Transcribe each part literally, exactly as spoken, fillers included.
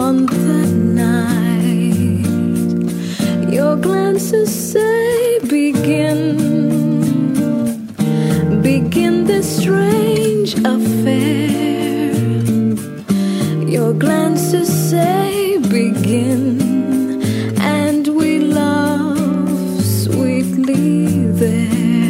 on that night. Your glances say begin, begin this strange affair. Your glances say begin, and we love sweetly there.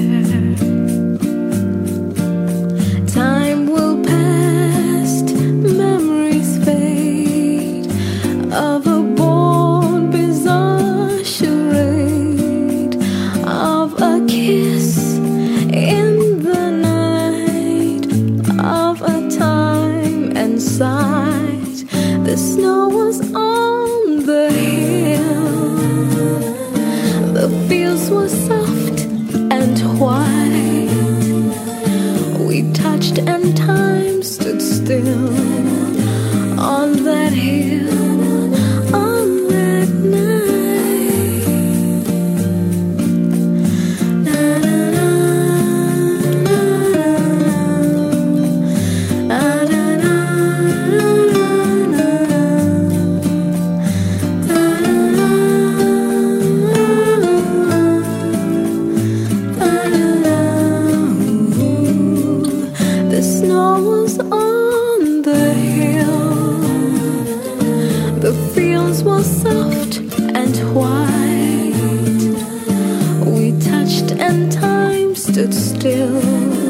Time will pass, memories fade of a bold, bizarre charade, of a kiss in the night, of a time and sight. The snow was on the hill, the fields were soft and white. We touched and time stood still on that hill, on that night. Na, na, na, na, na, na, the snow was on the hill, the fields were soft and white. We touched and time stood still